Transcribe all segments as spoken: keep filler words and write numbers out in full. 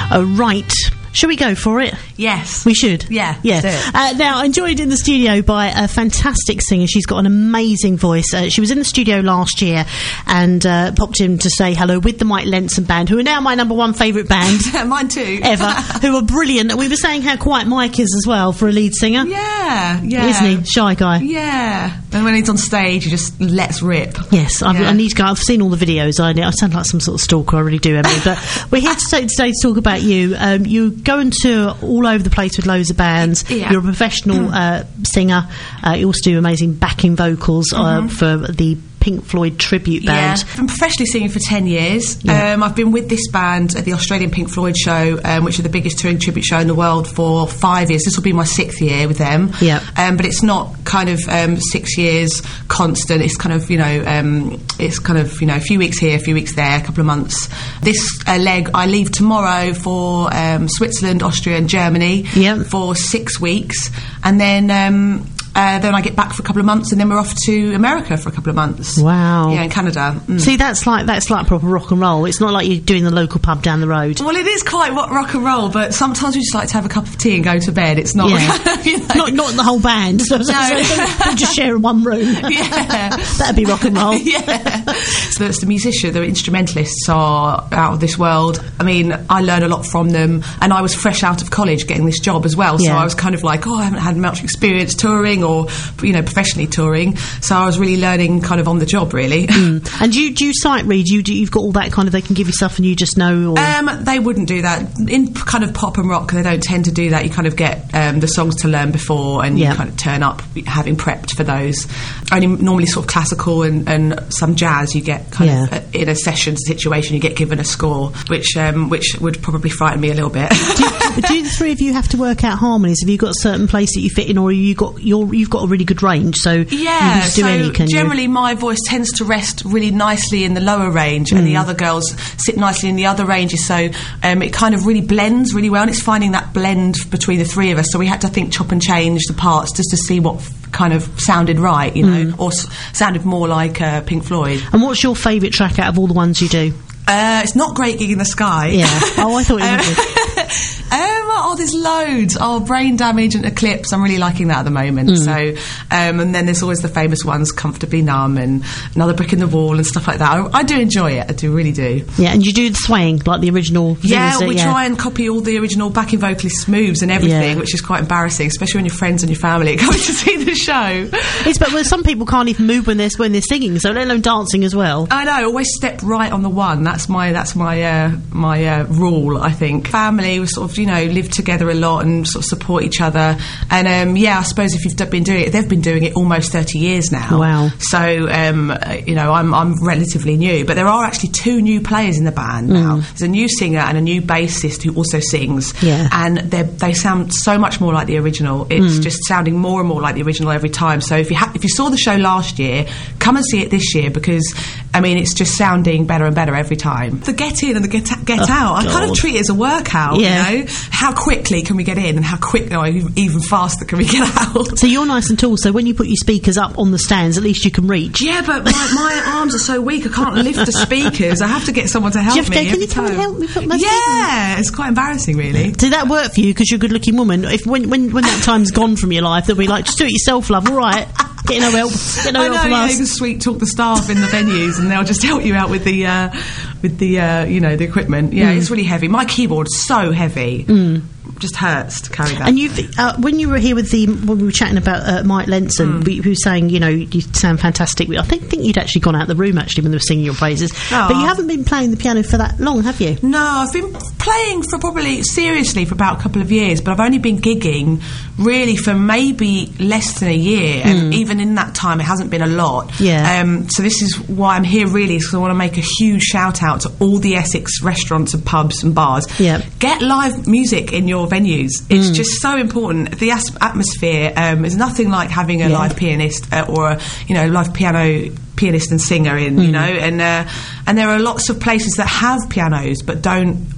Uh, right. Shall we go for it? Yes. We should? Yeah. Yeah. Uh, now, I'm joined in the studio by a fantastic singer. She's got an amazing voice. Uh, she was in the studio last year and uh, popped in to say hello with the Mike Lenson Band, who are now my number one favourite band. Mine too. Ever. Who are brilliant. We were saying how quiet Mike is as well for a lead singer. Yeah. Yeah. Isn't he? Shy guy. Yeah. And when he's on stage, he just lets rip. Yes. I've, yeah. I need to go. I've seen all the videos. I, I sound like some sort of stalker. I really do, Emily. But we're here to say, today to talk about you. Um, you going to all over the place with loads of bands. Yeah. You're a professional uh, singer. Uh, you also do amazing backing vocals uh, mm-hmm. for the Pink Floyd tribute band. Yeah, I've been professionally singing for ten years. Yeah. Um, I've been with this band at the Australian Pink Floyd show, um, which is the biggest touring tribute show in the world, for five years. This will be my sixth year with them. Yeah. Um, but it's not kind of um, six years constant. It's kind of, you know, um, it's kind of, you know, a few weeks here, a few weeks there, a couple of months. This uh, leg, I leave tomorrow for um, Switzerland, Austria and Germany yeah. for six weeks. And then... Um, Uh, then I get back for a couple of months, and then we're off to America for a couple of months. Wow! Yeah, in Canada. Mm. See, that's like that's like proper rock and roll. It's not like you're doing the local pub down the road. Well, it is quite rock and roll, but sometimes we just like to have a cup of tea and go to bed. It's not, yeah. you know. not not the whole band. So, No. so don't, don't just share one room. Yeah, that'd be rock and roll. Yeah. So the musicians, the instrumentalists are out of this world. I mean, I learn a lot from them, and I was fresh out of college getting this job as well. So yeah. I was kind of like, oh, I haven't had much experience touring or, you know, professionally touring, so I was really learning kind of on the job, really. Mm. And do you, do you sight read? You do, you've got all that kind of, they can give you stuff and you just know? Or? Um, they wouldn't do that. In kind of pop and rock, they don't tend to do that. You kind of get um, the songs to learn before, and yeah. you kind of turn up having prepped for those. Only normally sort of classical and, and some jazz, you get kind yeah. of uh, in a session situation, you get given a score, which um, which would probably frighten me a little bit. do, you, do the three of you have to work out harmonies? Have you got a certain place that you fit in, or you got you're, you've got a really good range? So yeah, you can just do so any, can generally you? my voice tends to rest really nicely in the lower range, mm. and the other girls sit nicely in the other ranges, so um, it kind of really blends really well, and it's finding that blend between the three of us. So we had to think, chop and change the parts just to see what f- kind of sounded right, you know, mm. or s- sounded more like uh, Pink Floyd. And what's your favourite track out of all the ones you do? Uh, it's not Great Gig in the Sky. Yeah. Oh, I thought it um, would be. um, oh, there's loads. Oh, Brain Damage and Eclipse. I'm really liking that at the moment. Mm. So, um, and then there's always the famous ones, Comfortably Numb and Another Brick in the Wall and stuff like that. I, I do enjoy it. I do really do. Yeah, and you do the swaying like the original. Yeah, we yeah. try and copy all the original backing vocalist moves and everything, yeah. which is quite embarrassing, especially when your friends and your family are coming to see the show. It's but well, some people can't even move when they're when they're singing, so let alone dancing as well. I know. Always step right on the one. That's my that's my uh, my uh, rule. I think family, we sort of, you know, live together a lot and sort of support each other. And um, yeah, I suppose if you've d- been doing it, they've been doing it almost thirty years now. Wow. So um, you know, I'm I'm relatively new, but there are actually two new players in the band now. Mm. There's a new singer and a new bassist who also sings. Yeah. And they they sound so much more like the original. It's Mm. just sounding more and more like the original every time. So if you ha- if you saw the show last year, come and see it this year, because I mean it's just sounding better and better every time. The get in and the get get Oh, out, I God. kind of treat it as a workout. Yeah. You know, how quickly can we get in, and how quick, or even faster can we get out? So you're nice and tall, so when you put your speakers up on the stands, at least you can reach. Yeah, but my, my arms are so weak, I can't lift the speakers. I have to get someone to help Do you have to me. go, can you every come and time. help me put my speakers Yeah, it's quite embarrassing, really. Did that work for you because you're a good-looking woman? If when, when when that time's gone from your life, they'll be like, just do it yourself, love. All right, get no help. Get no I help know, from yeah, us. you can sweet talk the staff in the venues, and they'll just help you out with the uh, with the uh, you know, the equipment. Yeah, Mm. it's really heavy. My keyboard's so heavy. Mm. Just hurts to carry that. And you, uh, when you were here with the, when we were chatting about uh, Mike Lenson, Mm. we, who was saying, you know, you sound fantastic. I think think you'd actually gone out of the room actually when they were singing your praises. Aw. But you haven't been playing the piano for that long, have you? No, I've been playing for probably seriously for about a couple of years, but I've only been gigging really for maybe less than a year, and even in that time it hasn't been a lot. Yeah. Um, so this is why I'm here, really, because I want to make a huge shout out to all the Essex restaurants and pubs and bars. Yeah. Get live music in your venues. It's just so important. The as- atmosphere um, is nothing like having a Yeah. live pianist uh, or a, you know, live piano pianist and singer in, you know, and uh, and there are lots of places that have pianos but don't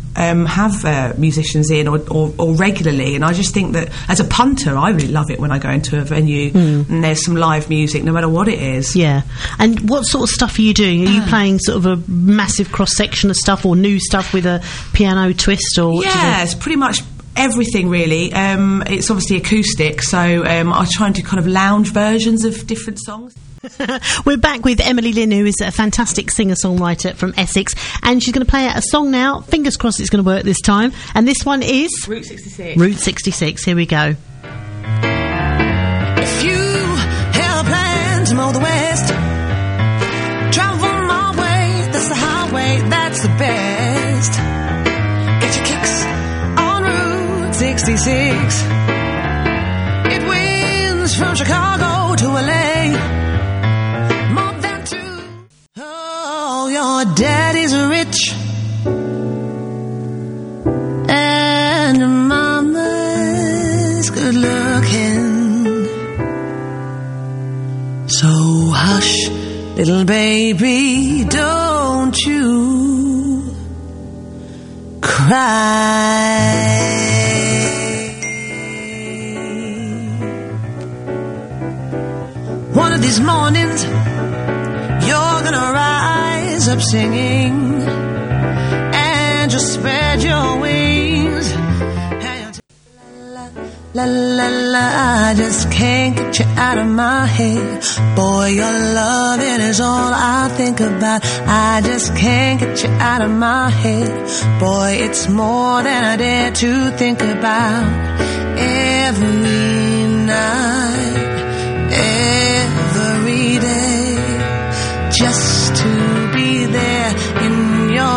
um, have uh, musicians in or, or, or regularly, and I just think that as a punter, I really love it when I go into a venue mm. and there's some live music, no matter what it is. Yeah. And what sort of stuff are you doing? Are you playing sort of a massive cross section of stuff, or new stuff with a piano twist, or what yeah, do you do? It's pretty much everything really. Um, it's obviously acoustic, so um, I try and do kind of lounge versions of different songs. We're back with Emily Lynn, who is a fantastic singer-songwriter from Essex, and she's going to play out a song now. Fingers crossed it's going to work this time. And this one is Route sixty-six. Route sixty-six. Here we go. If you have a plan to mow the west, travel from my way, that's the highway, that's the best. Get your kicks on Route sixty-six. It winds from Chicago to L A. Your daddy's rich and your mama's good looking. So hush, little baby, don't you cry. One of these mornings you're gonna rise up singing and just spread your wings. La la la, I just can't get you out of my head. Boy, your loving is all I think about. I just can't get you out of my head. Boy, it's more than I dare to think about. Every night, every day, just to be there in your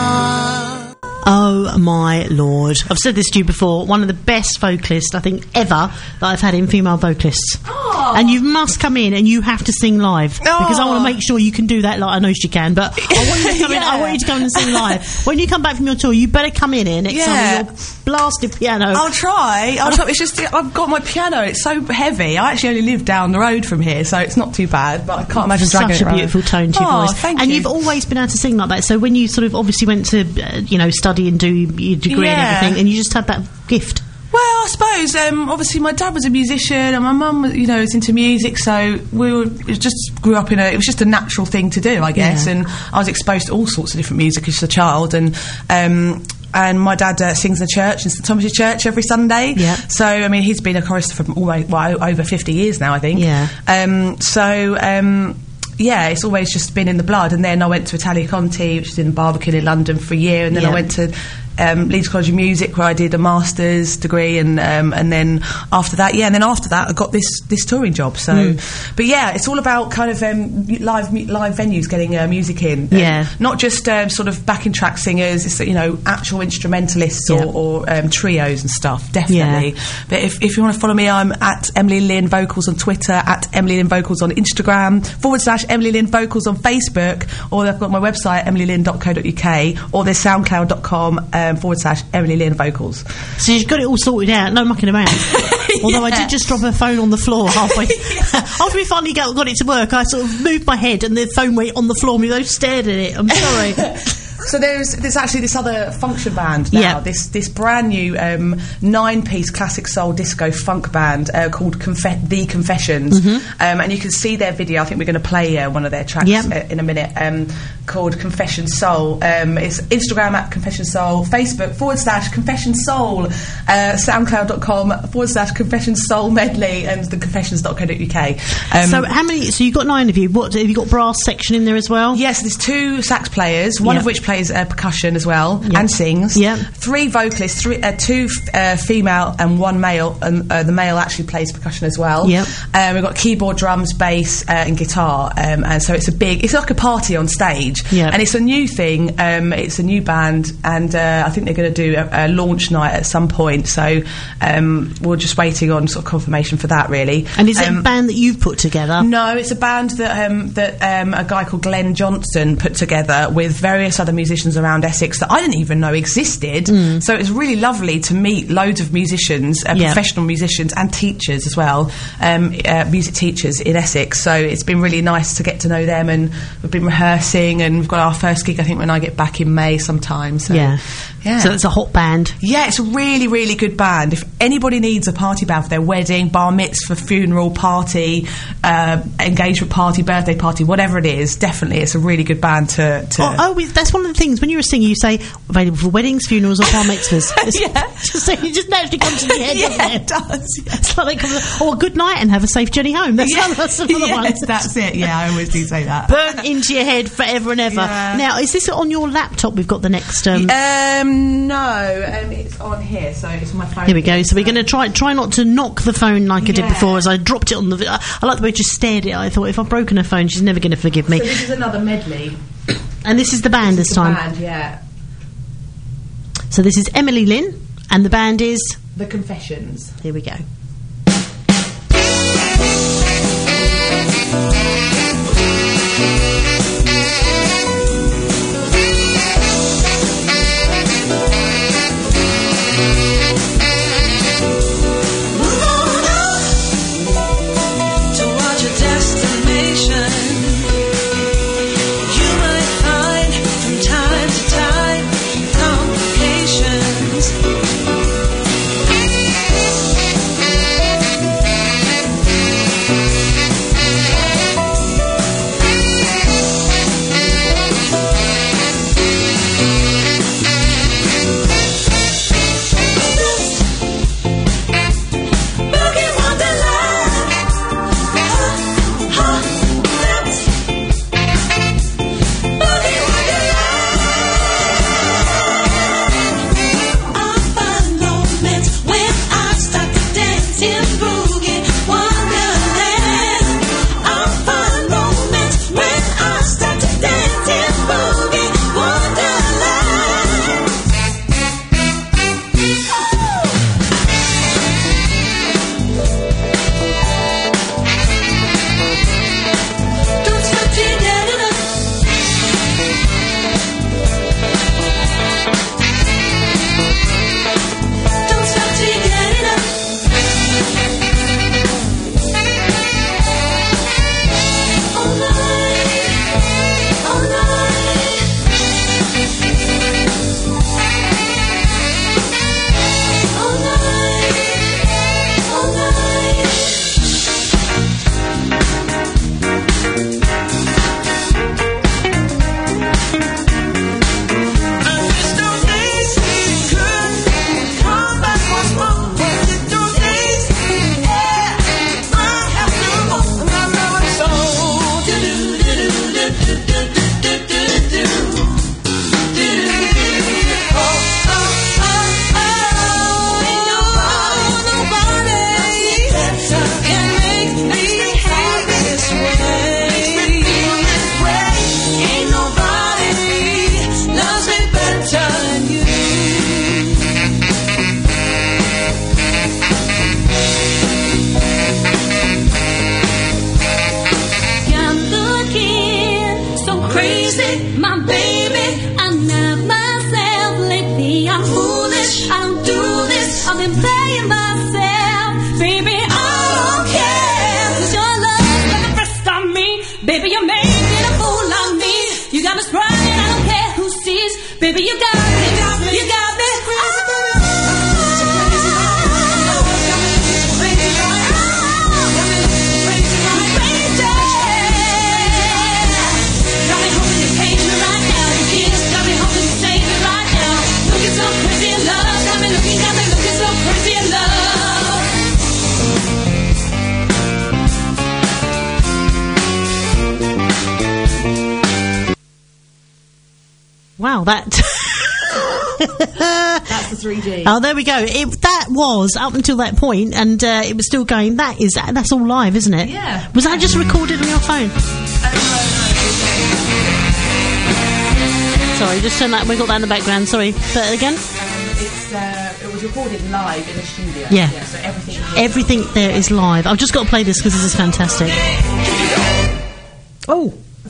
arms. Oh my lord. I've said this to you before, one of the best vocalists I think ever that I've had in female vocalists. Oh. And you must come in and you have to sing live. Oh. Because I want to make sure you can do that. Like, I know she can, but I want you to come yeah. in, I want you to come in and sing live. When you come back from your tour, you better come in here next yeah. time with your blasted piano. I'll try. I'll try. It's just, I've got my piano, it's so heavy. I actually only live down the road from here, so it's not too bad, but I can't imagine dragging it Such a around. beautiful tone to your oh, voice. Thank and you. You've always been able to sing like that, so when you sort of obviously went to, uh, you know, study and do your degree yeah. and everything, and you just had that gift. Well, I suppose, um, obviously my dad was a musician and my mum, you know, was into music, so we were, it just grew up in a, it was just a natural thing to do, I guess, yeah. and I was exposed to all sorts of different music as a child, and um, and my dad uh, sings in the church, in St Thomas's Church, every Sunday. Yeah. So, I mean, he's been a chorister for almost, well, over fifty years now, I think. Yeah. Um, so, um, yeah, it's always just been in the blood, and then I went to Italia Conti, which is in Barbican in London, for a year, and then yeah. I went to Um, Leeds College of Music, where I did a master's degree, and um, and then after that, yeah, and then after that, I got this this touring job. So, mm. but yeah, it's all about kind of um, live live venues, getting uh, music in, yeah, um, not just um, sort of backing track singers. It's, you know, actual instrumentalists yeah. or, or um, trios and stuff, definitely. Yeah. But if, if you want to follow me, I'm at Emily Lynn Vocals on Twitter, at Emily Lynn Vocals on Instagram, forward slash Emily Lynn Vocals on Facebook, or I've got my website emily lynn dot co dot uk, or there's soundcloud dot com. Um, forward slash Emily Lynn Vocals. So you've got it all sorted out, no mucking around. Although yeah. I did just drop her phone on the floor halfway. yeah. After we finally got, got it to work, I sort of moved my head and the phone went on the floor and we both stared at it. I'm sorry. So there's there's actually this other function band now, yeah. this this brand new um, nine-piece classic soul disco funk band uh, called Confe- The Confessions, mm-hmm. um, and you can see their video. I think we're going to play uh, one of their tracks yep. uh, in a minute, um, called Confession Soul. Um, it's Instagram at Confession Soul, Facebook forward slash Confession Soul, uh, soundcloud dot com forward slash Confession Soul medley, and the confessions dot co dot uk. Um, so how many, so you've got nine of you, what, have you got brass section in there as well? Yes, there's two sax players, one yep. of which plays plays uh, percussion as well yep. and sings. Yep. Three vocalists, three, uh, two f- uh, female and one male, and uh, the male actually plays percussion as well. Yep. Um, we've got keyboard, drums, bass, uh, and guitar, um, and so it's a big, it's like a party on stage. Yep. And it's a new thing. Um, it's a new band, and uh, I think they're going to do a, a launch night at some point. So um, we're just waiting on sort of confirmation for that, really. And is it um, a band that you've put together? No, it's a band that um, that um, a guy called Glenn Johnson put together with various other musicians around Essex that I didn't even know existed. Mm. So it's really lovely to meet loads of musicians, uh, yeah. professional musicians and teachers as well, um, uh, music teachers in Essex. So it's been really nice to get to know them, and we've been rehearsing, and we've got our first gig I think when I get back in May sometime. So yeah. Yeah. So it's a hot band. Yeah, it's a really, really good band. If anybody needs a party band for their wedding, bar mitzvah, funeral, party, uh, engagement party, birthday party, whatever it is, definitely it's a really good band to... to Oh, oh, that's one of the things, when you're a singer, you say, available for weddings, funerals or bar mitzvahs. It's, yeah. Just so it just naturally comes to your head, yeah, doesn't it? it does. Yeah. It's like they come, oh, good night and have a safe journey home. That's, Yeah. that's another yes, one. that's it. Yeah, I always do say that. Burnt into your head forever and ever. Yeah. Now, is this on your laptop? We've got the next... Um, Um, no, um, it's on here, so it's on my phone. Here we go. So we're going to try try not to knock the phone like I did Yeah. before, as I dropped it on the... I, I like the way I just stared at it. I thought, if I've broken her phone, she's never going to forgive me. So this is another medley. And this is the band this, The time. band, yeah. So this is Emily Lynn, and the band is... The Confessions. Here we go. Towards your destination, you might find from time to time complications. Boogie Wonderland, ha, ha, that's Boogie Wonderland. I find moments when I start to dance in Boogie Wonderland. I find moments when I start to dance in Boogie Wonderland. Don't stop till you get enough. Don't stop till you get enough. All night, all night. All night, all night. I wish those days could come back once more. If those days, yeah, I have to go. And I know it's so do do do do do do do do do do. Oh oh oh oh, ain't nobody, nobody can make me happy this way. Ain't nobody loves me better than you. I'm looking so crazy, my baby. I'm not myself lately. I'm foolish. I don't do this. I've been playing myself, baby. I don't care. 'Cause your love's got the rest on me, baby. You're making a fool of me. You got me crying. I don't care who sees, baby. You got me. You got me. Wow, that... That's the three D. Oh, there we go. It, that was up until that point, and uh, it was still going. That is, that's all live, isn't it? Yeah. Was that just recorded on your phone? Sorry, just turn that. We got that in the background. Sorry, but again, It's uh, it was recorded live in the studio. Yeah. so everything. everything there is live. I've just got to play this because this is fantastic. Oh,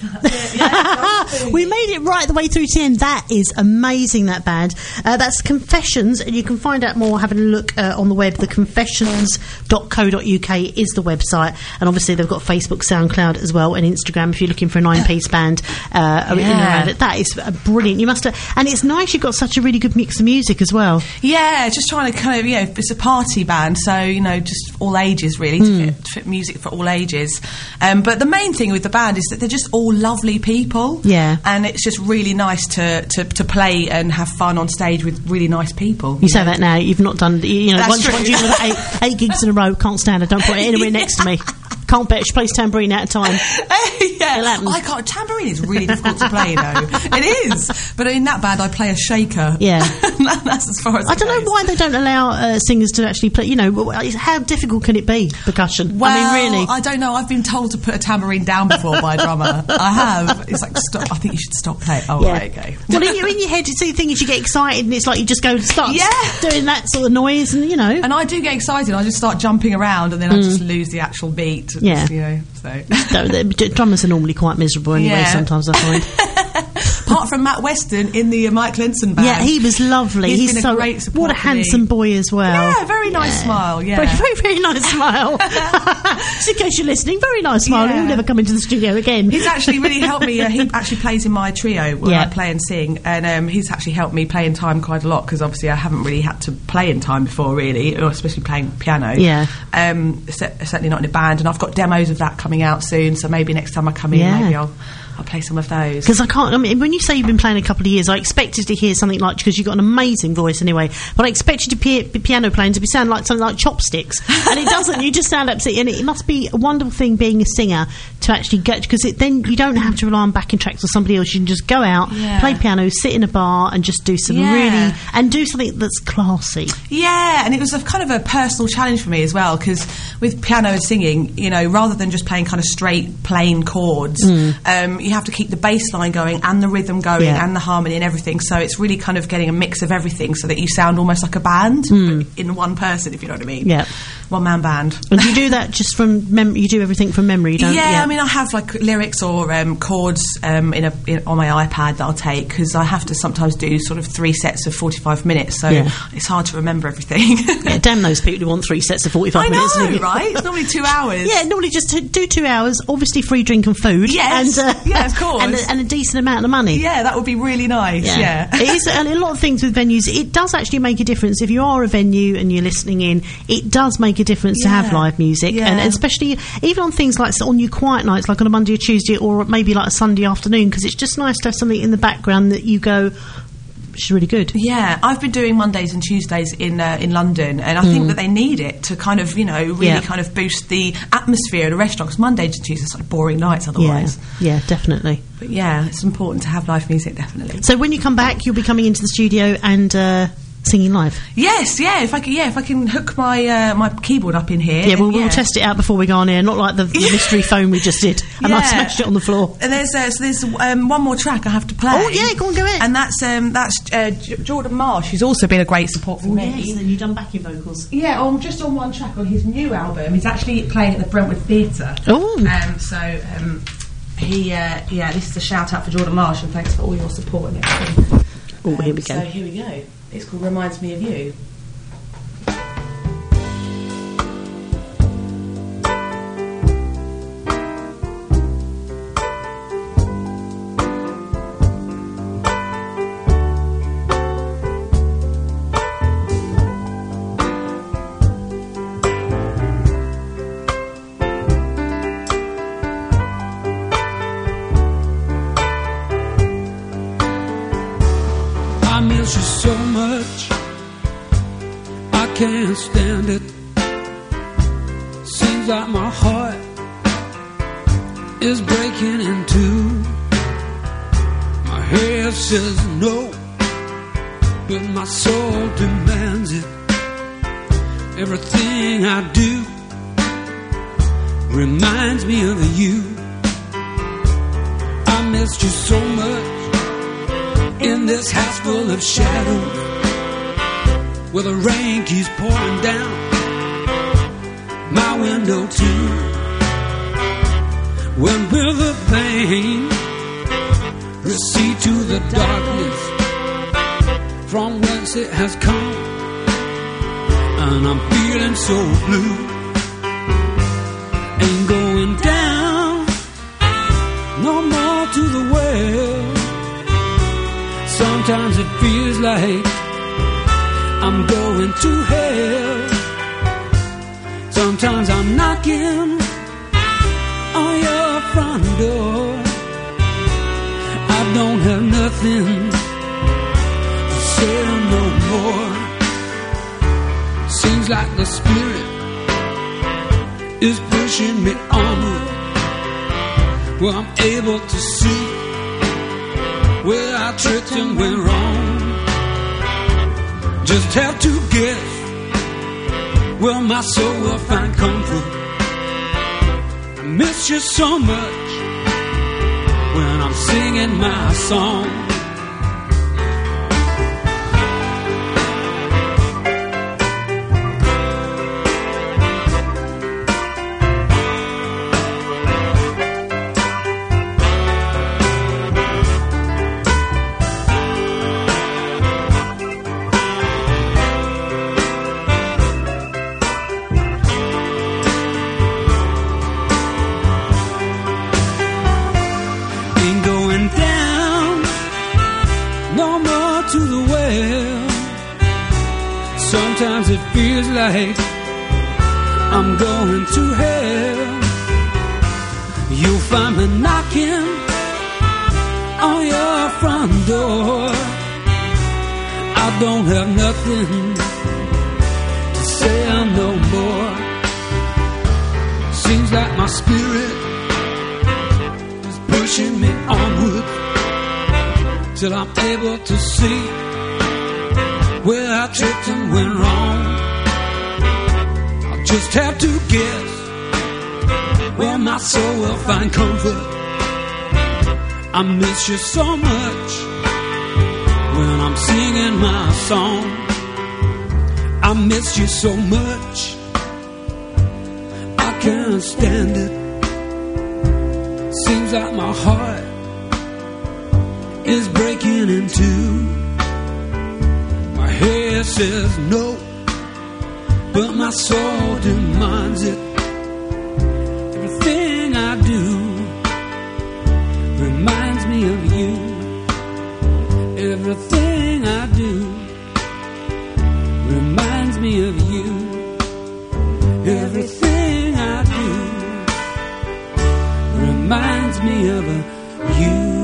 We made it right the way through to the end. That is amazing, that band. Uh, that's Confessions, and you can find out more having a look uh, on the web. The confessions dot co dot uk is the website, and obviously they've got Facebook, SoundCloud as well, and Instagram if you're looking for a nine-piece band uh, yeah. in and around it. That is uh, brilliant. You must have, and it's nice you've got such a really good mix of music as well. Yeah, just trying to kind of, you know, it's a party band, so, you know, just all ages really, to, Mm. fit, to fit music for all ages. Um, but the main thing with the band is that they're just all lovely people. Yeah. And it's just really nice to, to, to play and have fun on stage with really nice people. You say that now, you've not done, you know, That's once, true. once you've done eight, eight gigs in a row, can't stand her, don't put it anywhere next to me. Can't bet she plays tambourine out of time. Yeah, I can't. Tambourine is really difficult to play, though. It is. But in that band, I play a shaker. Yeah, that's as far as. I it don't goes. know why they don't allow uh, singers to actually play. You know, how difficult can it be? Percussion. Well, I mean, really. I don't know. I've been told to put a tambourine down before by a drummer. I have. It's like, stop. I think you should stop playing. Oh, Yeah. right, okay. Well, in your, in your head, you see the thing is you get excited, and it's like you just go to start Yeah. doing that sort of noise, and you know. And I do get excited. I just start jumping around, and then I just lose the actual beat. Mm. Yeah. You know. So. No, the drummers are normally quite miserable anyway. Yeah. Sometimes I find. Apart from Matt Weston in the uh, Mike Lenson band. Yeah, he was lovely. He's He's been a so great support what a for me. handsome boy as well. Yeah, very nice smile. Yeah, Very, very, very nice smile. Just in case you're listening, very nice smile. Yeah. He'll never come into the studio again. He's actually really helped me. Uh, he actually plays in my trio when Yeah. I play and sing, and um, he's actually helped me play in time quite a lot because obviously I haven't really had to play in time before, really, or especially playing piano. Yeah. Um, cer- certainly not in a band, and I've got demos of that coming out soon. So maybe next time I come in, Yeah. maybe I'll. I'll play some of those. Because I can't, I mean, when you say you've been playing a couple of years, I expected to hear something like, because you've got an amazing voice anyway, but I expected your pi- piano playing to be sound like something like Chopsticks. And it doesn't, you just sound absolutely, and it must be a wonderful thing being a singer to actually get, because then you don't have to rely on backing tracks or somebody else. You can just go out, Yeah. play piano, sit in a bar and just do some Yeah. really, and do something that's classy. Yeah, and it was a kind of a personal challenge for me as well, because with piano and singing, you know, rather than just playing kind of straight, plain chords, um, you have to keep the bass line going and the rhythm going Yeah. and the harmony and everything. So it's really kind of getting a mix of everything so that you sound almost like a band but in one person, if you know what I mean. Yeah. One man band. And you do that just from memory, you do everything from memory, don't you? Yeah, I mean, I have like lyrics or um, chords um, in a in, on my iPad that I'll take because I have to sometimes do sort of three sets of forty-five minutes, so Yeah. it's hard to remember everything. Yeah, damn those people who want three sets of forty-five I minutes. know, isn't it? right? It's normally two hours. Yeah, normally just to do two hours, obviously free drink and food. Yes, and, uh, yeah, of course. And a, and a decent amount of money. Yeah, that would be really nice. Yeah, it is, and a lot of things with venues, it does actually make a difference. If you are a venue and you're listening in, it does make a difference to have Yeah. live music, Yeah. and especially even on things like on your quiet nights, like on a Monday or Tuesday, or maybe like a Sunday afternoon, because it's just nice to have something in the background that you go, which is really good. Yeah, I've been doing Mondays and Tuesdays in uh, in London, and I think that they need it to kind of, you know, really Yeah. kind of boost the atmosphere at a restaurant. Because Mondays and Tuesdays are sort of boring nights Yeah, otherwise. yeah, definitely. But yeah, it's important to have live music, definitely. So when you come back, you'll be coming into the studio and uh, singing live. Yes, yeah. If I can, yeah, if I can hook my uh, my keyboard up in here. Yeah, then well, we'll test it out before we go on air, not like the, the mystery phone we just did, and I Yeah. smashed it on the floor. And there's uh, so there's um, one more track I have to play. Oh, yeah, go on, go ahead. And that's um, that's uh, J- Jordan Marsh, who's also been a great support for me. Yes, then you've done backing vocals. Yeah, on just on one track on his new album. He's actually playing at the Brentwood Theatre. Oh. Um, so um, he, uh, yeah, this is a shout out for Jordan Marsh, and thanks for all your support and everything. Oh, here we So go. here we go. It's called Reminds Me of You. I miss you so much, I can't stand it. Seems like my heart is breaking in two. My head says no, but my soul demands it. Everything I do reminds me of you. I missed you so much in this house full of shadows, where the rain keeps pouring down my window too. When will the pain recede to the darkness from whence it has come? And I'm feeling so blue. Ain't going down no more to the well. Sometimes it feels like I'm going to hell. Sometimes I'm knocking on your front door. I don't have nothing to say no more. Seems like the Spirit is pushing me onward, where I'm able to see where I tripped and went wrong. Just have to guess where my soul will find comfort. I miss you so much when I'm singing my song. Sometimes it feels like I'm going to hell. You'll find me knocking on your front door. I don't have nothing to say no more. Seems like my spirit is pushing me onward till I'm able to see where I tripped and went wrong. I'll just have to guess where my soul will find comfort. I miss you so much when I'm singing my song. I miss you so much, I can't stand it. Seems like my heart is breaking in two. My head says no, but my soul demands it. Everything I do reminds me of you. Everything I do reminds me of you. Everything I do reminds me of you.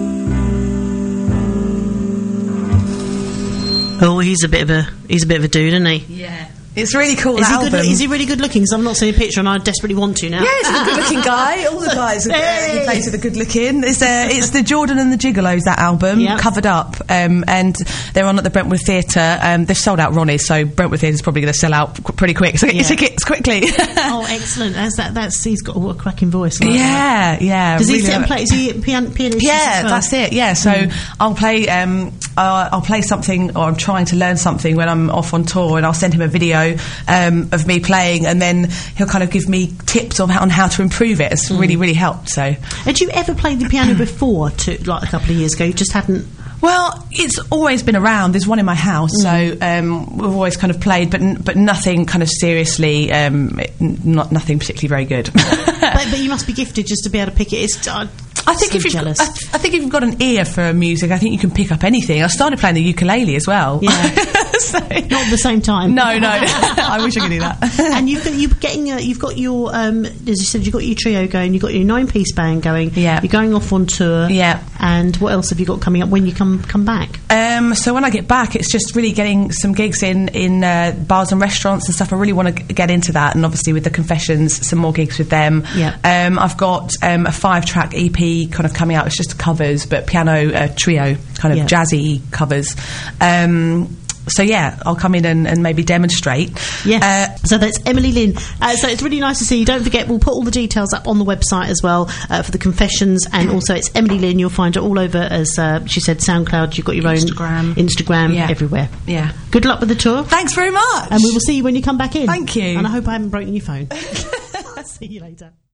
Oh, he's a bit of a he's a bit of a dude, isn't he? Yeah. It's really cool. Is he, album. good, is he really good looking? Because I've not seen a picture and I desperately want to now. Yeah, he's a good looking guy. All the guys are, uh, he plays with a good looking. It's, uh, it's the Jordan and the Gigolos, that album, yep. Covered Up. Um, and they're on at the Brentwood Theatre. Um, they've sold out Ronnie's, so Brentwood Theatre's probably going to sell out qu- pretty quick. So get your tickets quickly. Oh, excellent. That's, that, that's, he's got a cracking voice. Like yeah, that. yeah. Does really he sit and play? Is he a pian- pianist? Yeah, well? that's it. Yeah, so mm. I'll play. Um, uh, I'll play something, or I'm trying to learn something when I'm off on tour, and I'll send him a video um, of me playing, and then he'll kind of give me tips on how, on how to improve it. It's mm. really, really helped. So, had you ever played the piano before? To like a couple of years ago, you just hadn't. Well, it's always been around. There's one in my house, mm. so um, we've always kind of played, but n- but nothing kind of seriously, um, n- not nothing particularly very good. but, but you must be gifted just to be able to pick it. It's, uh, I think so if you've jealous. I, th- I think if you've got an ear for music, I think you can pick up anything. I started playing the ukulele as well. Yeah, so, not at the same time. No, no. I wish I could do that. And you've got, you're getting a, you've got your um, as you said, you've got your trio going. You've got your nine piece band going. Yeah, you're going off on tour. Yeah. And what else have you got coming up when you come come back? Um, so when I get back, it's just really getting some gigs in in uh, bars and restaurants and stuff. I really want to g- get into that, and obviously with the Confessions, some more gigs with them. Yeah. Um, I've got um, a five track E P kind of coming out. It's just covers, but piano uh, trio, kind of yeah. jazzy covers. Um, So yeah, I'll come in and, and maybe demonstrate. Yeah. Uh, so that's Emily Lynn. Uh, so it's really nice to see you. Don't forget, we'll put all the details up on the website as well uh, for the Confessions, and also it's Emily Lynn. You'll find her all over, as uh, she said, SoundCloud. You've got your Instagram. own Instagram, yeah. everywhere. Yeah. Good luck with the tour. Thanks very much. And we will see you when you come back in. Thank you. And I hope I haven't broken your phone. See you later.